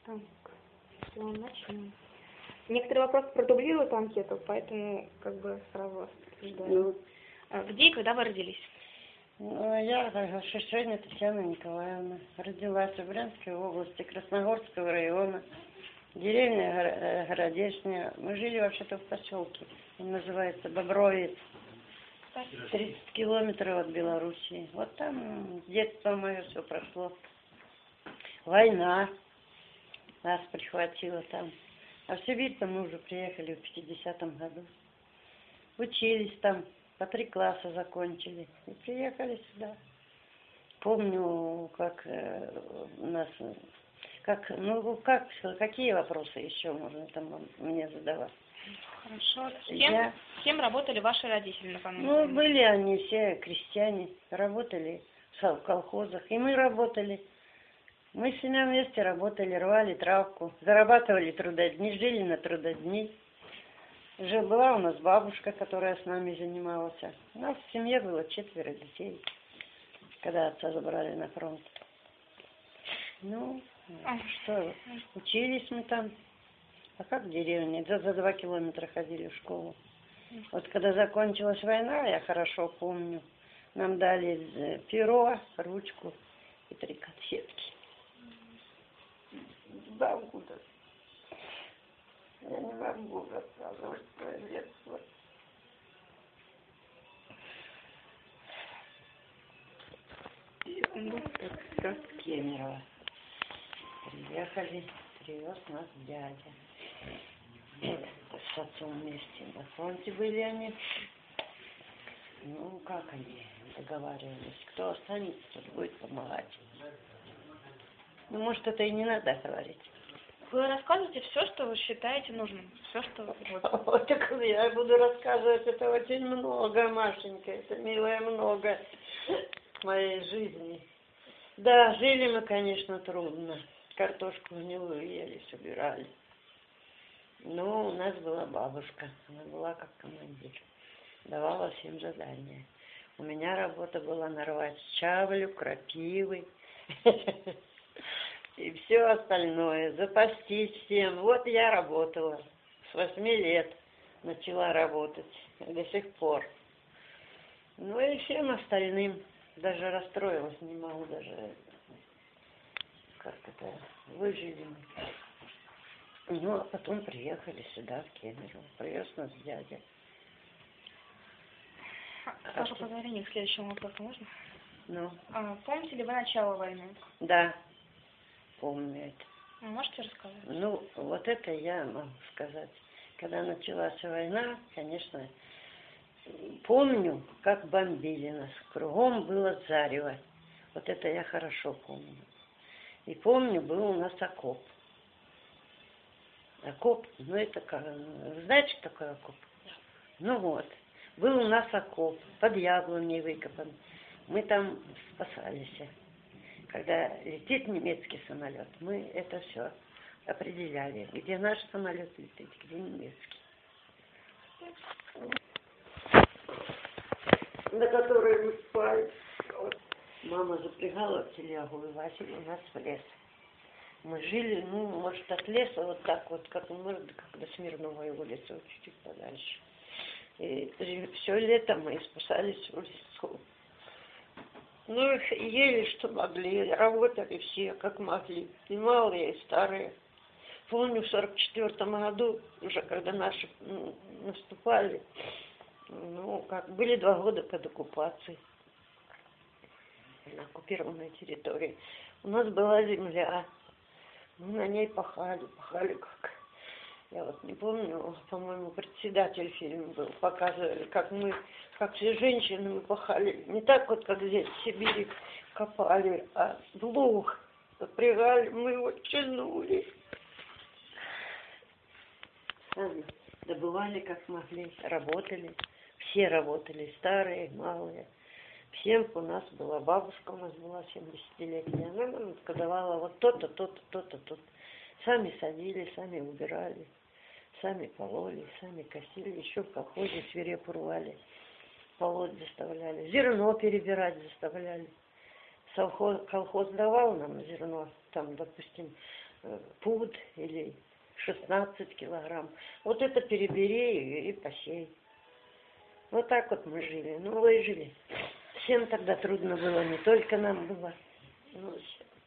Так, все, начнем. Некоторые вопросы продублируют анкету, поэтому как бы сразу утверждаю. Где и когда вы родились? Я Шишенина Татьяна Николаевна. Родилась в Брянской области, Красногорского района, деревня Городешня. Мы жили вообще-то в поселке, он называется Бобровец, 30 километров от Белоруссии. Вот там детство мое все прошло. Война нас прихватила там. А в Сибирь-то мы уже приехали в 50-м году. Учились там, по 3 класса закончили и приехали сюда. Помню, как у нас, какие вопросы еще можно там мне задавать? Хорошо. С кем работали ваши родители накануне? Были они все крестьяне, работали в колхозах, и мы работали. Мы с ними вместе работали, рвали травку, зарабатывали трудодни, жили на трудодни. Уже была у нас бабушка, которая с нами занималась. У нас в семье было 4 детей, когда отца забрали на фронт. Учились мы там. А как в деревне? За 2 километра ходили в школу. Вот когда закончилась война, я хорошо помню, нам дали перо, ручку и 3 конфетки. Я не могу рассказывать свое детство. С Кемерово. Приехали, привез нас дядя. С отцом вместе на фронте были они. Как они договаривались? Кто останется, тот будет помогать. Может, это и не надо говорить. Вы рассказываете все, что вы считаете нужным. Все, что... Вот так я буду рассказывать, это очень много, Машенька, это, милая, много в моей жизни. Да, жили мы, конечно, трудно. Картошку гнилую ели, собирали. Но у нас была бабушка, она была как командир. Давала всем задания. У меня работа была нарвать чавлю, крапивы и все остальное, запастись всем. Вот я работала. С 8 лет начала работать. До сих пор. И всем остальным. Даже расстроилась, не могу даже выжили мы. А потом приехали сюда, в Кемерово. Привез нас дядя. Прошу позволения к следующему вопросу, можно? Помните ли вы начало войны? Да, помню это. Можете рассказать? Вот это я могу сказать. Когда началась война, конечно, помню, как бомбили нас. Кругом было зарево. Вот это я хорошо помню. И помню, был у нас окоп. Окоп, это как, знаете, что такое окоп? Был у нас окоп, под яблоней выкопан. Мы там спасались. Когда летит немецкий самолет, мы это все определяли, где наш самолет летит, где немецкий. На которой мы спали. Мама запрягала в телегу и возила нас в лес. Мы жили, может, от леса вот так вот, как до Смирновой улицы, чуть-чуть подальше. И все лето мы спасались в лесу. Ели, что могли, работали все, как могли. И малые, и старые. Помню, в 44-м году, уже когда наши наступали, были 2 года под оккупацией на оккупированной территории. У нас была земля. Мы на ней пахали как... Я вот не помню, по-моему, председатель фильма был, показывали, как все женщины мы пахали. Не так вот, как здесь, в Сибири, копали, а в луг запрягали, мы его тянули. Добывали, как могли, работали. Все работали, старые, малые. Всем у нас была бабушка, у нас была 70-летняя. Она нам давала вот то-то, то-то, то-то, то-то. Сами садили, сами убирали, сами пололи, сами косили, еще в колхозе свирепу рвали, полоть заставляли, зерно перебирать заставляли. колхоз давал нам зерно, там, допустим, пуд или 16 килограмм. Вот это перебери и посей. Вот так вот мы жили. Ну, выжили. Всем тогда трудно было, не только нам было. Ну,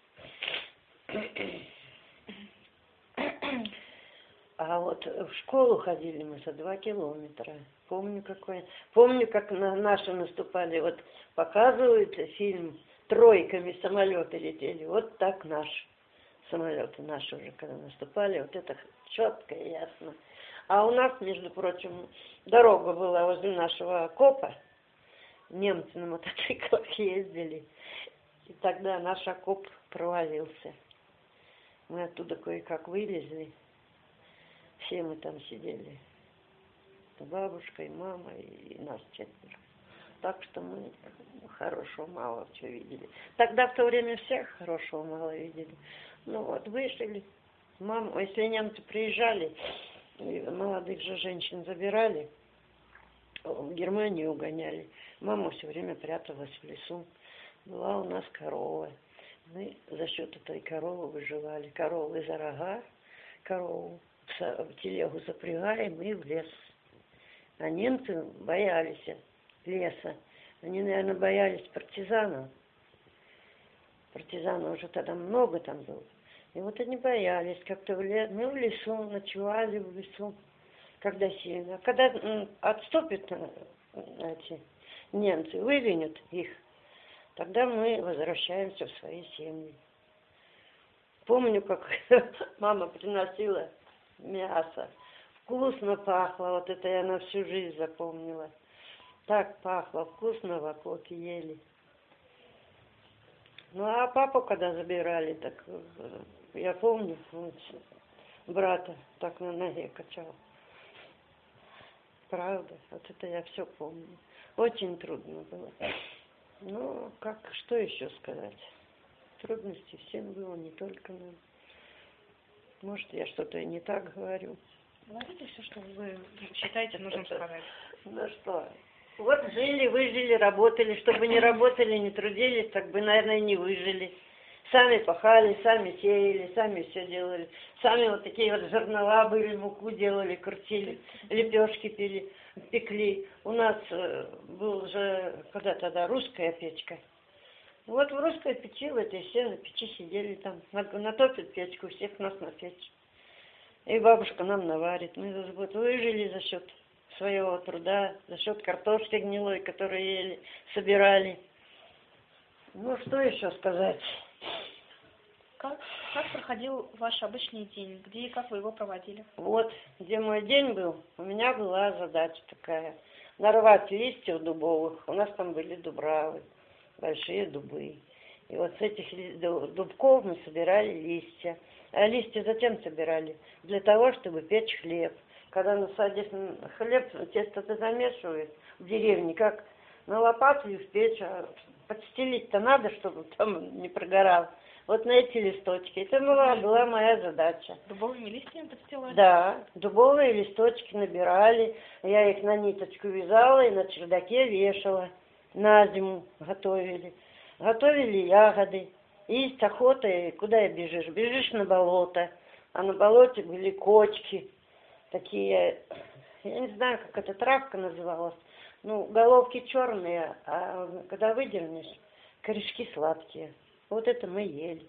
а вот в школу ходили мы за 2 километра. Помню, как наши наступали. Вот показывают фильм «Тройками самолеты летели». Вот так наши самолеты наши уже, когда наступали. Вот это четко и ясно. А у нас, между прочим, дорога была возле нашего окопа. Немцы на мотоциклах ездили. И тогда наш окоп провалился. Мы оттуда кое-как вылезли. Все мы там сидели. Бабушка и мама, и нас 4. Так что мы хорошего мало чего видели. Тогда в то время всех хорошего мало видели. Ну вот, вышли. Мама, если немцы приезжали, молодых же женщин забирали, в Германию угоняли. Мама все время пряталась в лесу. Была у нас корова. Мы за счет этой коровы выживали. Коровы за рога, корову в телегу запрягаем и в лес. А немцы боялись леса. Они, наверное, боялись партизанов. Партизанов уже тогда много там было. И вот они боялись как-то в лес. Мы в лесу ночевали, в лесу, когда сильно. А когда отступят эти немцы, выгонят их, тогда мы возвращаемся в свои семьи. Помню, как мама приносила мясо. Вкусно пахло, вот это я на всю жизнь запомнила. Так пахло, вкусно в окопе ели. Ну, а папу, когда забирали, так я помню, вот, брата так на ноге качал. Правда, вот это я все помню. Очень трудно было. Ну, что еще сказать? Трудностей всем было, не только нам. Может, я что-то и не так говорю. Говорите все, что вы считаете нужным сказать. Ну что, вот жили, выжили, работали. Чтобы не работали, не трудились, так бы, наверное, и не выжили. Сами пахали, сами сеяли, сами все делали. Сами вот такие вот жернова были, муку делали, крутили, лепешки пекли. У нас был же, когда тогда, русская печка. Вот в русской печи, в этой все на печи сидели там. Натопит печку, всех нас на печь. И бабушка нам наварит. Мы вот выжили за счет своего труда, за счет картошки гнилой, которую ели, собирали. Ну, что еще сказать? Как проходил ваш обычный день? Где и как вы его проводили? Вот, где мой день был, у меня была задача такая. Нарвать листьев дубовых. У нас там были дубравы, большие дубы. И вот с этих дубков мы собирали листья. А листья зачем собирали? Для того, чтобы печь хлеб. Когда насадишь хлеб, тесто ты замешиваешь в деревне, как на лопату и в печь. А подстелить-то надо, чтобы там не прогорал. Вот на эти листочки. Это была моя задача. Дубовыми листьями подстилали? Да, дубовые листочки набирали. Я их на ниточку вязала и на чердаке вешала. На зиму готовили. Готовили ягоды. Есть охота, и куда бежишь? Бежишь на болото. А на болоте были кочки. Такие, я не знаю, как эта травка называлась. Ну, головки черные, а когда выдернешь, корешки сладкие. Вот это мы ели.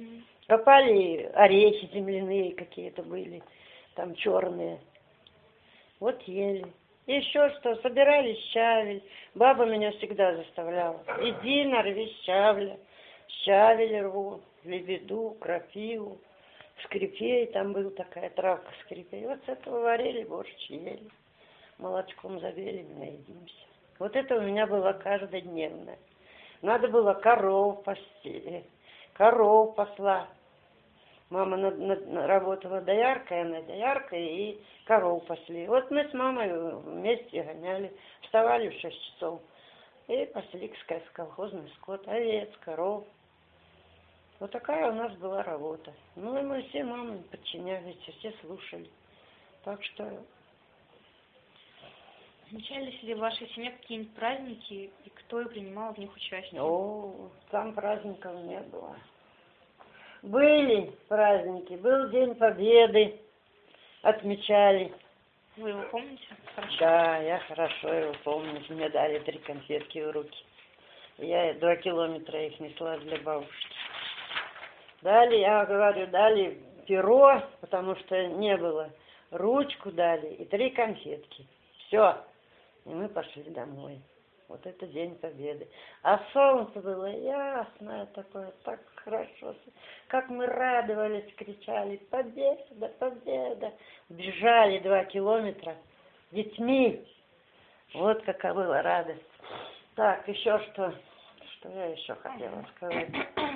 Попали орехи земляные какие-то были, там черные. Вот ели. И еще что, собирали щавель. Баба меня всегда заставляла. Иди нарви щавля. Щавель рву, лебеду, крапиву. Скрипей, там была такая травка скрипей. Вот с этого варили борщ, ели. Молочком забелим, наедимся. Вот это у меня было каждодневное. Надо было коров пасти, коров пасла. Мама работала дояркой, она дояркой, и коров пасли. Вот мы с мамой вместе гоняли, вставали в 6 часов и пасли колхозный скот, овец, коров. Вот такая у нас была работа. Ну и мы все мамы подчинялись, все слушали. Так что Отмечались ли в вашей семье какие-нибудь праздники, и кто принимал в них участие? О, там праздников не было. Были праздники, был День Победы, отмечали. Вы его помните? Хорошо. Да, я хорошо его помню. Мне дали 3 конфетки в руки. Я 2 километра их несла для бабушки. Дали, я говорю, дали перо, потому что не было. Ручку дали и 3 конфетки. Все. И мы пошли домой. Вот это День Победы. А солнце было ясное такое, так хорошо. Как мы радовались, кричали: победа, победа. Бежали 2 километра с детьми. Вот какая была радость. Так, еще что? Что я еще хотела сказать?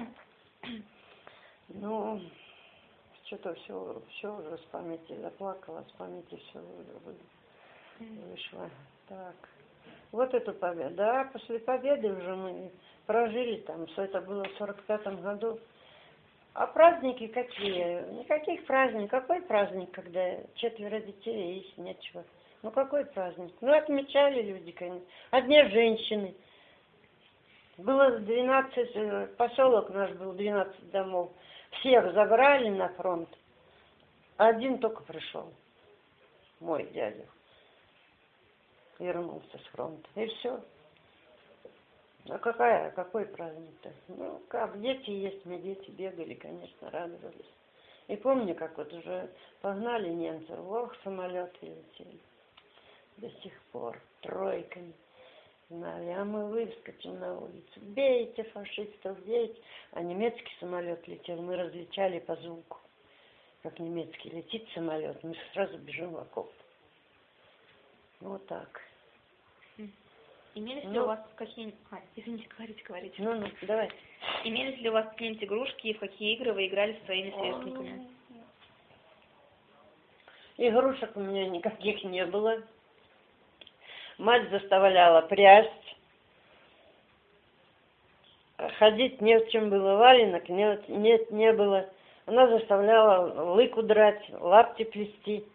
Ну, что-то все уже с памяти заплакала, с памяти все вышло. Так. Вот эту победу. Да, после победы уже мы прожили там, что это было в 45-м году. А праздники какие? Никаких праздников. Какой праздник, когда 4 детей и есть нечего? Ну, какой праздник? Ну, отмечали люди, конечно. Одни женщины. Было 12, поселок наш был, 12 домов. Всех забрали на фронт. Один только пришел. Мой дядя. Вернулся с фронта. И все. А какой праздник-то? Ну, как, дети есть, мы дети бегали, конечно, радовались. И помню, как вот уже погнали немцев, ох, самолеты летели. До сих пор, тройками. Знали, а мы выскочим на улицу. Бейте фашистов, бейте. А немецкий самолет летел, мы различали по звуку. Как немецкий летит самолет, мы сразу бежим в окоп. Вот так. Имелись ли у вас какие-нибудь... извините, говорите. Ну, давай. Имелись ли у вас какие-нибудь игрушки, и в какие игры вы играли со своими сверстниками? Игрушек у меня никаких не было. Мать заставляла прясть. Ходить не в чем было, валенок не было. Она заставляла лыку драть, лапти плести.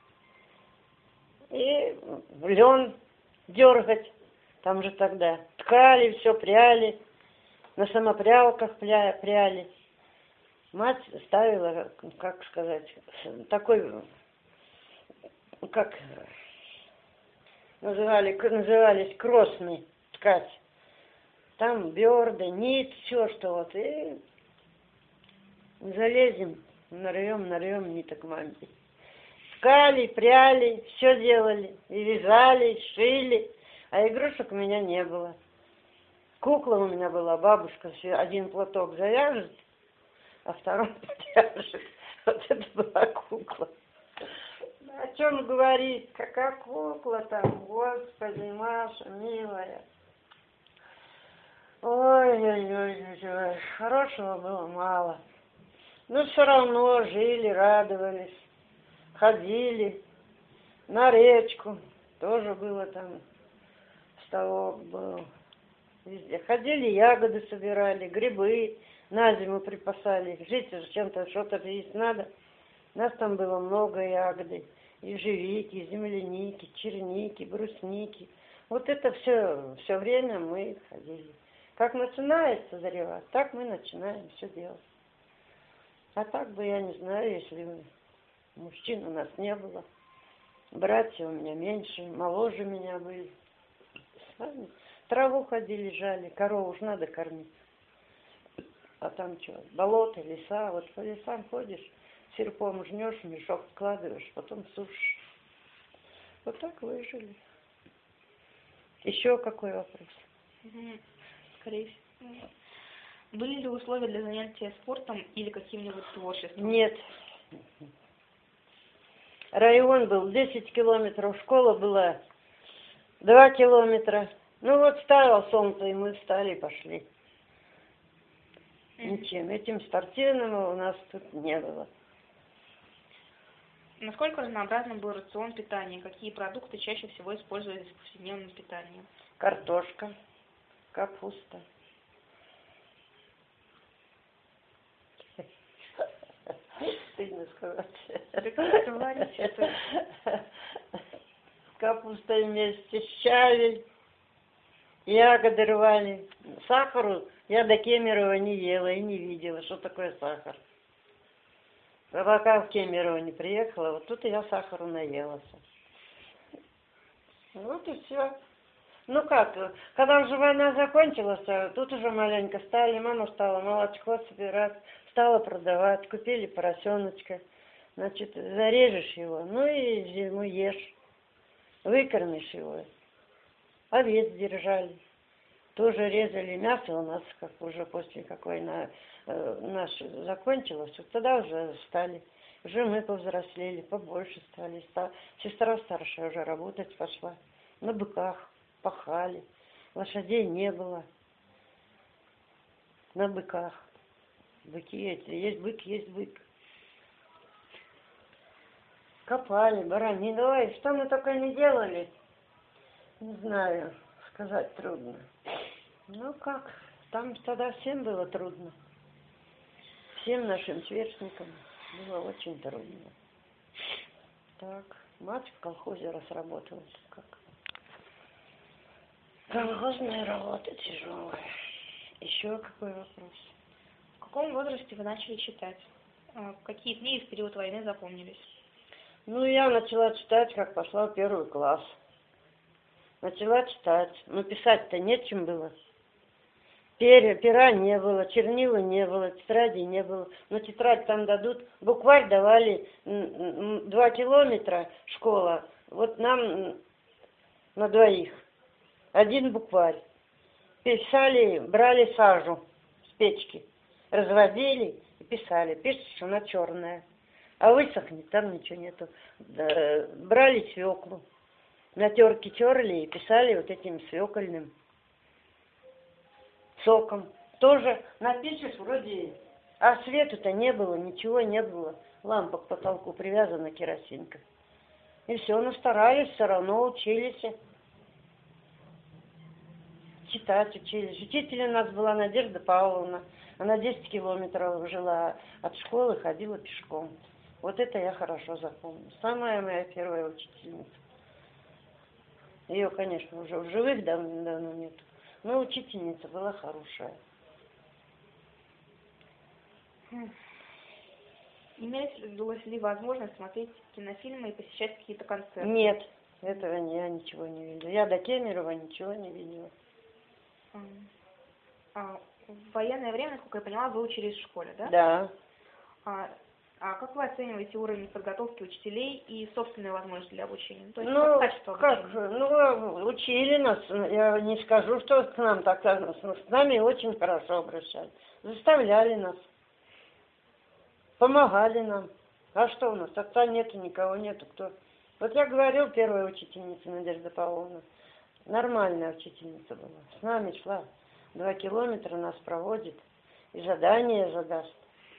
И лен дергать. Там же тогда ткали, все пряли. На самопрялках пряли. Мать ставила, как сказать, такой, как назывались кросный ткать. Там бёрды, нить, все что вот. И залезем, нарвем ниток маме. Ткали, пряли, все делали. И вязали, и шили. А игрушек у меня не было. Кукла у меня была, бабушка один платок завяжет, а второй подвяжет. Вот это была кукла. О чем говорить? Какая кукла там, Господи, Маша, милая. Ой, хорошего было мало. Но все равно жили, радовались, ходили на речку. Тоже было там, ставок был. Везде. Ходили, ягоды собирали, грибы на зиму припасали. Жить же чем-то, что-то есть надо. У нас там было много ягоды. Ежевики, земляники, черники, брусники. Вот это все время мы ходили. Как начинает созревать, так мы начинаем все делать. А так бы, я не знаю, если бы мужчин у нас не было. Братья у меня меньше, моложе меня были. Сами траву ходили, жали, корову уж надо кормить. А там что, болото, леса, вот по лесам ходишь, серпом жмешь, мешок складываешь, потом сушишь. Вот так выжили. Еще какой вопрос? Скорее всего. Были ли условия для занятия спортом или каким-нибудь творчеством? Нет. Район был 10 километров, школа была 2 километра. Ну вот встало солнце, и мы встали и пошли. Ничем. Этим спортивным у нас тут не было. Насколько разнообразным был рацион питания? Какие продукты чаще всего использовались в повседневном питании? Картошка, капуста. Стыдно сказать. с капустой вместе, с чаем. Ягоды рвали. Сахару я до Кемерово не ела и не видела, что такое сахар. А пока в Кемерово не приехала, вот тут я сахару наелась. Вот и все. Ну как, когда уже война закончилась, тут уже маленько стали, мама стала молочко собирать, стала продавать, купили поросеночка. Значит, зарежешь его, ну и зиму ешь, выкормишь его. Овец держали. Тоже резали мясо у нас, как уже после как война наша закончилась. Вот тогда уже стали. Уже мы повзрослели, побольше стали. Сестра старшая уже работать пошла. На быках пахали. Лошадей не было. На быках. Быки эти. Есть бык, есть бык. Копали, баранину. Ой, что мы только не делали. Не знаю, сказать трудно. Ну как, там тогда всем было трудно. Всем нашим сверстникам было очень трудно. Так, мать в колхозе разработалась. Как? Колхозная работа тяжелая. Еще какой вопрос? В каком возрасте вы начали читать? Какие книги в период войны запомнились? Ну, я начала читать, как пошла в 1 класс. Начала читать. Но писать-то нечем было. Пера не было, чернила не было, тетради не было. Но тетрадь там дадут. Букварь давали 2 километра школа. Вот нам на двоих. 1 букварь. Писали, брали сажу с печки. Разводили и писали. Пишешь, она черная. А высохнет, там ничего нету. Брали свеклу. На терке терли и писали вот этим свекольным соком. Тоже напишешь вроде, а свету-то не было, ничего не было. Лампа к потолку привязана, керосинка. И все, но старались, все равно учились. Читать учились. Учитель у нас была Надежда Павловна. Она 10 километров жила от школы, ходила пешком. Вот это я хорошо запомню. Самая моя первая учительница. Ее, конечно, уже в живых давно нет. Но учительница была хорошая. Имелась ли возможность смотреть кинофильмы и посещать какие-то концерты? Нет, этого я ничего не видела. Я до Кемерово ничего не видела. В военное время, насколько я поняла, вы учились в школе, да? Да. А как вы оцениваете уровень подготовки учителей и собственные возможности для обучения? То есть Ну, качество как, обучения? ну, учили нас, я не скажу, что к нам так, с нами очень хорошо обращались. Заставляли нас, помогали нам. А что у нас, отца нету, никого нету, кто? Вот я говорил, первая учительница Надежда Павловна, нормальная учительница была. С нами шла 2 километра, нас проводит и задание задаст.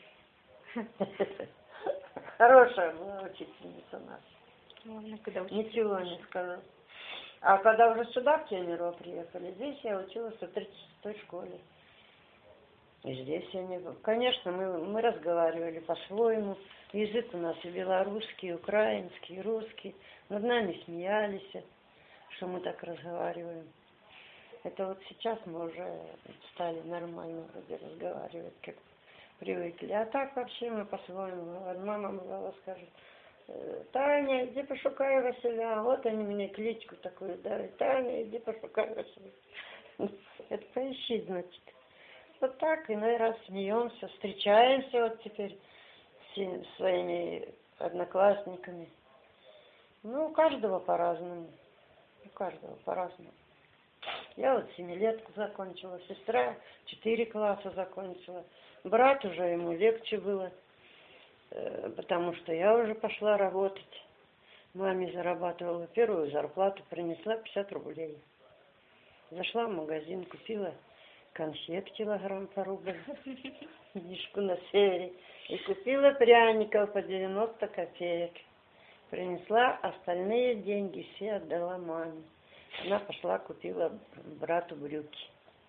Хорошая была учительница у нас. Ничего не сказать. А когда уже сюда, в Кемерово, приехали, здесь я училась в 36-й школе. И здесь я не была. Конечно, мы разговаривали по-своему. Язык у нас и белорусский, и украинский, и русский. Над нами смеялись, что мы так разговариваем. Это вот сейчас мы уже стали нормально вроде разговаривать, как привыкли. А так вообще мы по-своему говорим. Мама бывала скажет: Таня, иди пошукай Василя. Вот они мне кличку такую дали. Таня, иди пошукай Василя. Это поищи, значит. Вот так, иной раз смеемся, встречаемся вот теперь с своими одноклассниками. Ну, у каждого по-разному. У каждого по-разному. Я вот 7-летку закончила, сестра 4 класса закончила. Брат уже, ему легче было, потому что я уже пошла работать. Маме зарабатывала первую зарплату, принесла 50 рублей. Зашла в магазин, купила конфет килограмм по рублю, книжку на севере, и купила пряников по 90 копеек. Принесла, остальные деньги все отдала маме. Она пошла, купила брату брюки.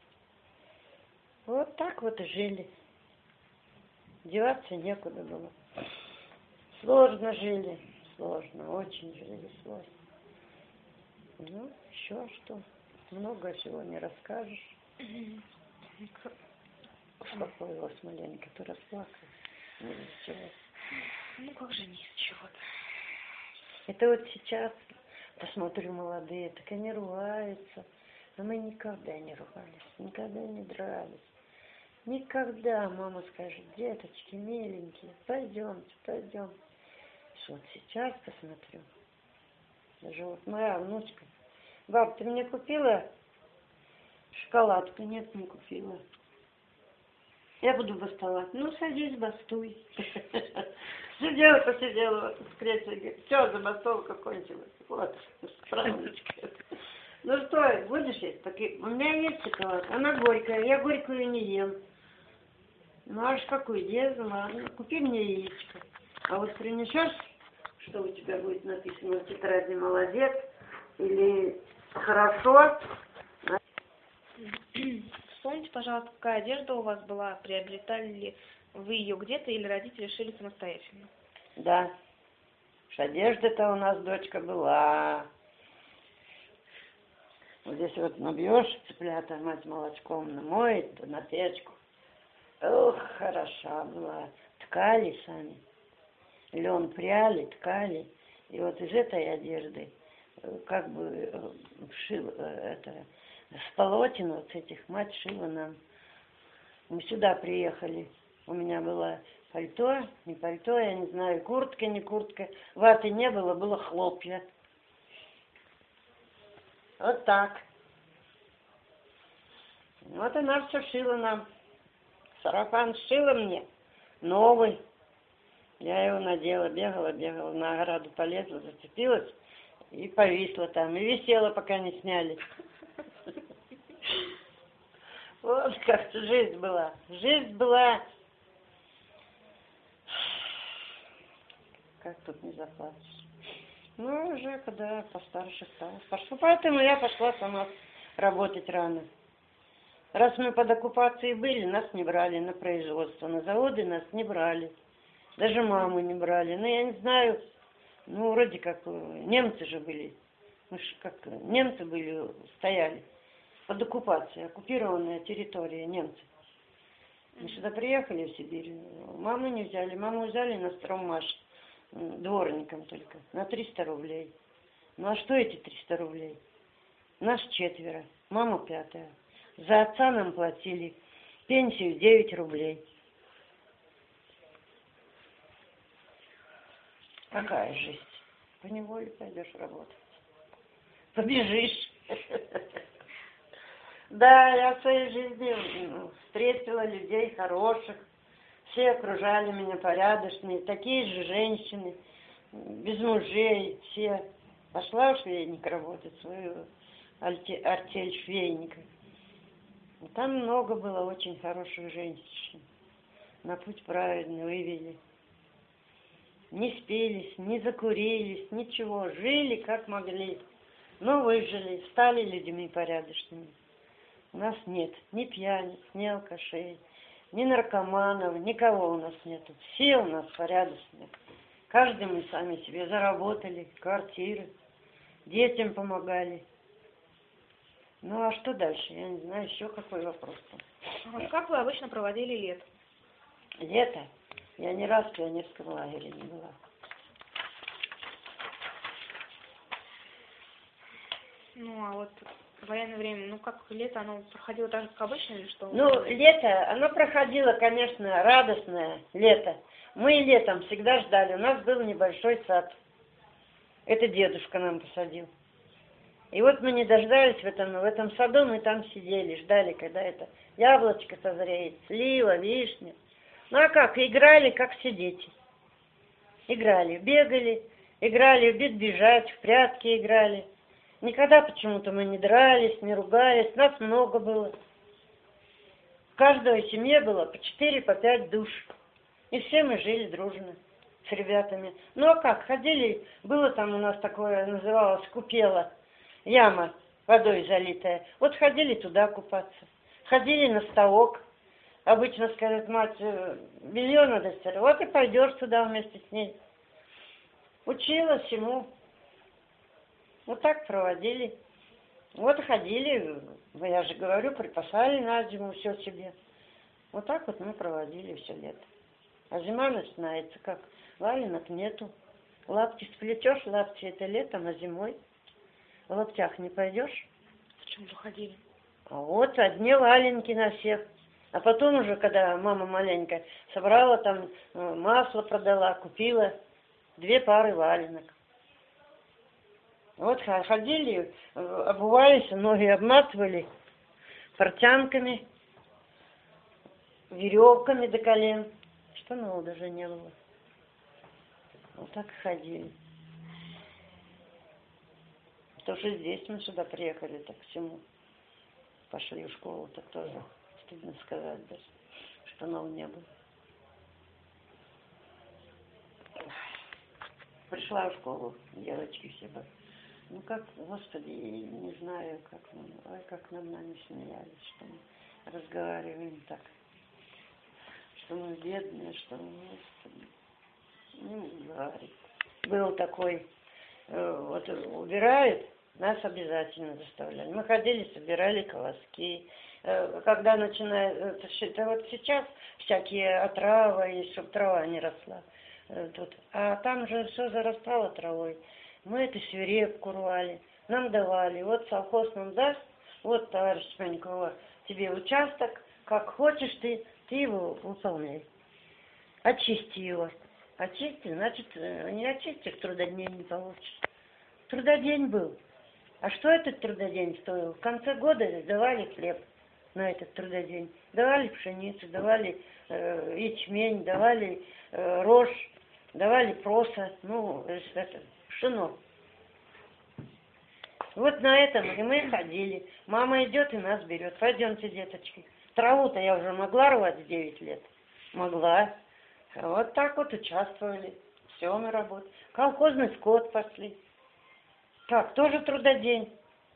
Вот так вот и жили. Деваться некуда было. Сложно жили, сложно, очень жили сложно. Ну, еще что? Много всего не расскажешь. Успокоилась маленько, ты расплакалась. Не из чего. Ну, как же не из чего-то. Это вот сейчас, посмотрю, молодые, так они ругаются. Но мы никогда не ругались, никогда не дрались. Никогда мама скажет: деточки миленькие, пойдемте, пойдем. Вот сейчас посмотрю. Даже вот моя внучка: баб, ты мне купила шоколадку? Нет, не купила. Я буду бастовать. Ну, садись, бастуй. Посидела вот в кресле, говорит: все, забастовка кончилась. Вот, справочка. Ну что, будешь есть? Так, у меня есть шоколад, она горькая, я горькую не ем. Ну, аж какую езду, ладно, купи мне яичко. А вот принесешь, что у тебя будет написано в тетради: молодец или хорошо. Вспомните, пожалуйста, какая одежда у вас была, приобретали ли вы ее где-то или родители шили самостоятельно? Да, уж одежда-то у нас, дочка, была. Вот здесь вот набьешь цыплята, мать молочком намоет, на печку. Ох, хороша была. Ткали сами. Лен пряли, ткали. И вот из этой одежды как бы с полотен вот этих мать шила нам. Мы сюда приехали. У меня было пальто, не пальто, я не знаю, куртка, не куртка. Ваты не было, было хлопья. Вот так. Вот она все шила нам. Сарафан сшила мне, новый. Я его надела, бегала, на ограду полезла, зацепилась и повисла там. И висела, пока не сняли. Вот как жизнь была. Жизнь была. Как тут не заплачешь. Ну, уже когда постарше стала. Поэтому я пошла сама работать рано. Раз мы под оккупацией были, нас не брали на производство, на заводы нас не брали. Даже маму не брали. Ну, я не знаю, ну, вроде как немцы же были. Мы же как немцы были, стояли под оккупацией, оккупированная территория немцев. Мы сюда приехали, в Сибирь, маму не взяли. Маму взяли на Строммаш, дворником только, на 300 рублей. Ну, а что эти 300 рублей? Нас 4, мама 5. За отца нам платили пенсию 9 рублей. Какая жизнь? Поневоле пойдешь работать. Побежишь. Да, я в своей жизни встретила людей хороших. Все окружали меня порядочные. Такие же женщины, без мужей, все. Пошла в швейник работать, свою артель швейника. Там много было очень хороших женщин. На путь праведный вывели. Не спелись, не закурились, ничего. Жили как могли. Но выжили, стали людьми порядочными. У нас нет ни пьяниц, ни алкашей, ни наркоманов, никого у нас нету. Все у нас порядочные. Каждый мы сами себе заработали, квартиры, детям помогали. Ну, а что дальше? Я не знаю, еще какой вопрос там. Как вы обычно проводили лето? Лето? Я ни раз в пионерском лагере не была. Ну, а вот в военное время, ну, как лето, оно проходило так же, как обычно, или что? Ну, лето, оно проходило, конечно, радостное лето. Мы летом всегда ждали. У нас был небольшой сад. Это дедушка нам посадил. И вот мы не дождались в этом саду, мы там сидели, ждали, когда это яблочко созреет, слива, вишня. Ну а как, играли, как все дети. Играли, бегали, играли, бежать, в прятки играли. Никогда почему-то мы не дрались, не ругались, нас много было. В каждой семье было по 4, по 5 душ. И все мы жили дружно с ребятами. Ну а как, ходили, было там у нас такое, называлось купело. Яма водой залитая. Вот ходили туда купаться. Ходили на ставок. Обычно, скажет мать, белье надо стирать. Вот и пойдешь туда вместе с ней. Училась ему. Вот так проводили. Вот ходили, я же говорю, припасали на зиму все себе. Вот так вот мы проводили все лето. А зима начинается как? Валенок нету. Лапти сплетешь, лапти это летом, а зимой в лаптях не пойдешь. Зачем же ходили? А вот одни валенки на всех. А потом уже, когда мама маленькая собрала там, масло продала, купила 2 пары валенок. Вот ходили, обувались, ноги обматывали портянками, веревками до колен. Что нового даже не было. Вот так и ходили. Тоже здесь мы сюда приехали, так всему. Пошли в школу, так тоже стыдно сказать даже, что нового не было. Пришла в школу, девочки все бы. Ну как, Господи, не знаю, как мы, ой, как над нами смеялись, что мы разговариваем так, что мы бедные, что мы, Господи, не говорит. Был такой, вот убирают, нас обязательно заставляли. Мы ходили, собирали колоски. Когда начинает, это вот сейчас всякие отравы есть, чтобы трава не росла тут. А там же все зарастало травой. Мы эту свирепку рвали, нам давали. Вот совхоз нам даст, вот, товарищ Манькова, тебе участок, как хочешь ты его выполняй. Очисти его. Очисти, значит, не очистишь, трудодней не получишь. Трудодень был. А что этот трудодень стоил? В конце года давали хлеб на этот трудодень. Давали пшеницу, давали ячмень, давали рожь, давали проса, ну, это, пшено. Вот на этом и мы ходили. Мама идет и нас берет. Пойдемте, деточки. Траву-то я уже могла рвать в 9 лет. Могла. Вот так вот участвовали. Все мы работали. Колхозный скот пошли. Так, тоже трудодень.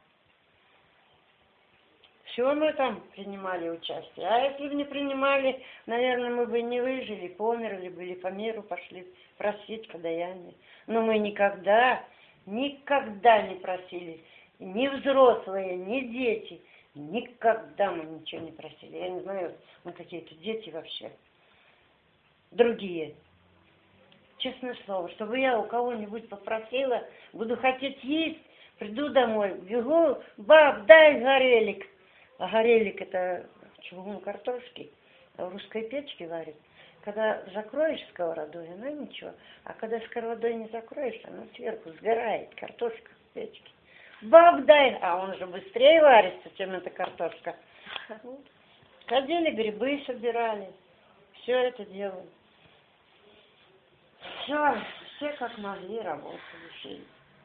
Все мы там принимали участие. А если бы не принимали, наверное, мы бы не выжили, померли бы, или по миру пошли просить подаяние. Но мы никогда не просили. Ни взрослые, ни дети. Никогда мы ничего не просили. Я не знаю, мы какие-то дети вообще. Другие. Честное слово, чтобы я у кого-нибудь попросила, буду хотеть есть, приду домой, бегу, баб, дай горелик. А горелик это чугун картошки, в русской печке варит. Когда закроешь сковородой, она ничего, а когда сковородой не закроешь, она сверху сгорает, картошка в печке. Баб, дай, а он же быстрее варится, чем эта картошка. Ходили, грибы собирали, все это делали. Все как могли работали.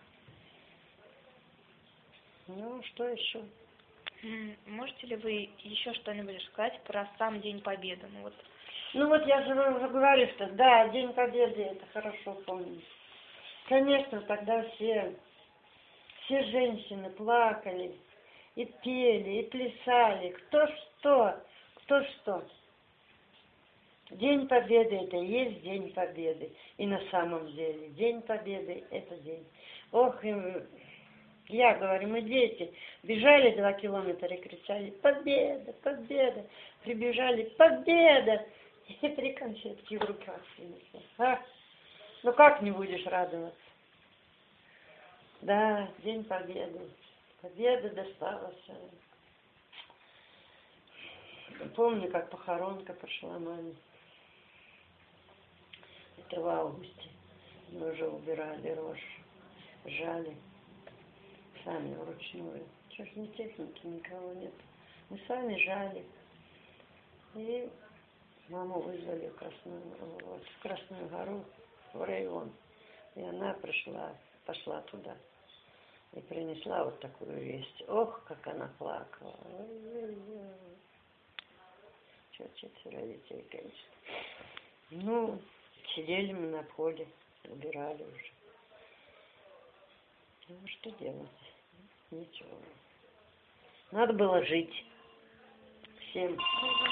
Ну, что еще? Можете ли вы еще что-нибудь сказать про сам День Победы? Ну вот я же уже говорю, что да, День Победы, это хорошо помню. Конечно, тогда все женщины плакали, и пели, и плясали, кто что. День Победы – это и есть День Победы. И на самом деле День Победы – это день. Ох, я говорю, мы дети бежали 2 километра и кричали «Победа! Победа!» Прибежали «Победа!» И 3 конфетки в руках принесли. Ну как не будешь радоваться? Да, День Победы. Победа досталась. Помню, как похоронка прошла маме. Это в августе. Мы уже убирали рожь, жали. Сами вручную. Чего ж ни техники, никого нет. Мы сами жали. И маму вызвали в Красную Гору, в район. И она пошла туда. И принесла вот такую весть. Ох, как она плакала. Что, 4 детей, конечно. Ну, сидели мы на входе, убирали уже. Ну, что делать? Ничего. Надо было жить всем.